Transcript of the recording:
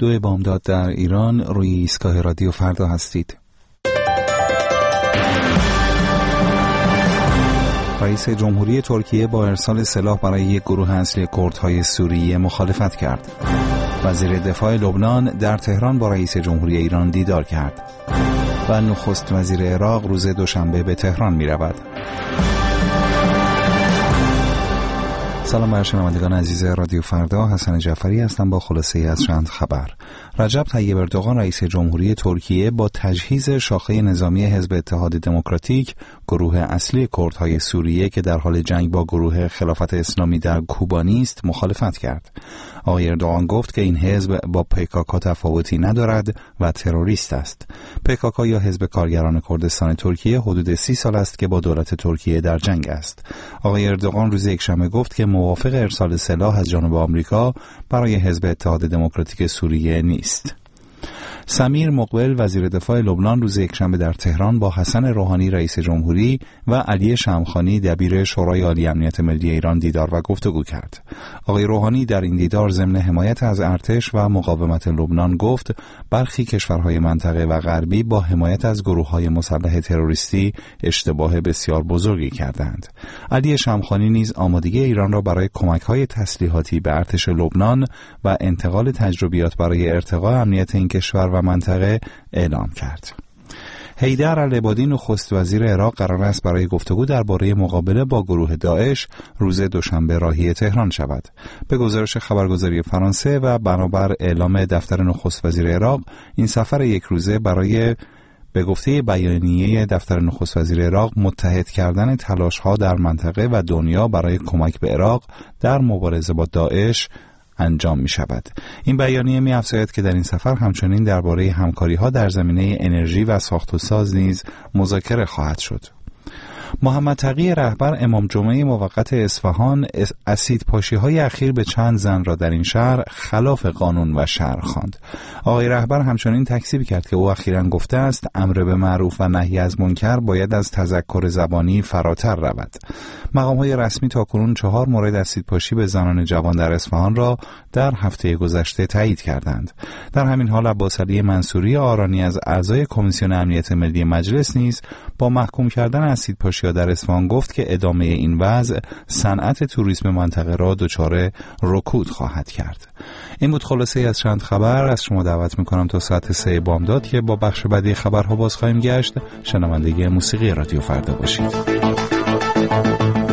2 بامداد در ایران، روی ایستگاه رادیو فردا هستید. رئیس جمهوری ترکیه با ارسال سلاح برای یک گروه اصلی کردهای سوریه مخالفت کرد. وزیر دفاع لبنان در تهران با رئیس جمهوری ایران دیدار کرد. و نخست وزیر عراق روز دوشنبه به تهران می رود. سلام بر شنوندگان عزیز رادیو فردا، حسن جعفری هستم با خلاصه از چند خبر. رجب طیب اردوغان رئیس جمهوری ترکیه با تجهیز شاخه نظامی حزب اتحاد دموکراتیک، گروه اصلی کردهای سوریه که در حال جنگ با گروه خلافت اسلامی در کوبانی است، مخالفت کرد. آقای اردوغان گفت که این حزب با PKK تفاوتی ندارد و تروریست است. PKK یا حزب کارگران کردستان ترکیه حدود 30 سال است که با دولت ترکیه در جنگ است. آقای اردوغان روز یکشنبه گفت که موافق ارسال سلاح از جانب آمریکا برای حزب اتحاد دموکراتیک سوریه نیست. سمیر مقبل وزیر دفاع لبنان روز یکشنبه در تهران با حسن روحانی رئیس جمهوری و علی شمخانی دبیر شورای عالی امنیت ملی ایران دیدار و گفتگو کرد. آقای روحانی در این دیدار ضمن حمایت از ارتش و مقاومت لبنان گفت برخی کشورهای منطقه و غربی با حمایت از گروه‌های مسلح تروریستی اشتباه بسیار بزرگی کردند. علی شمخانی نیز آمادگی ایران را برای کمک‌های تسلیحاتی به ارتش لبنان و انتقال تجربیات برای ارتقاء امنیت این کشور و منطقه اعلام کرد. حیدر العبادی نخست وزیر عراق قرار است برای گفتگو درباره مقابله با گروه داعش روز دوشنبه راهی تهران شود. به گزارش خبرگزاری فرانسه و بنابر اعلام دفتر نخست وزیر عراق، این سفر یک روزه برای به گفته بیانیه دفتر نخست وزیر عراق متحد کردن تلاش‌ها در منطقه و دنیا برای کمک به عراق در مبارزه با داعش انجام می شود. این بیانیه می افزاید که در این سفر همچنین درباره همکاری‌ها در زمینه انرژی و ساخت و ساز نیز مذاکره خواهد شد. محمد تقی رهبر امام جمعه موقت اصفهان اسیدپاشی‌های اخیر به چند زن را در این شهر خلاف قانون و شرع خواند. آقای رهبر همچنین تکذیب کرد که او اخیراً گفته است امر به معروف و نهی از منکر باید از تذکر زبانی فراتر رود. مقام‌های رسمی تاکنون 4 مورد اسیدپاشی به زنان جوان در اصفهان را در هفته گذشته تایید کردند. در همین حال عباسعلی منصوری آرانی از اعضای کمیسیون امنیت ملی مجلس نیز با محکوم کردن اسیدپاشی در اصفهان گفت که ادامه این وضع صنعت توریسم منطقه را دچار رکود خواهد کرد. این بود خلاصه از چند خبر. از شما دعوت میکنم تا ساعت 3 بامداد که با بخش بعدی خبرها باز خواهیم گشت، شنونده موسیقی رادیو فردا باشید.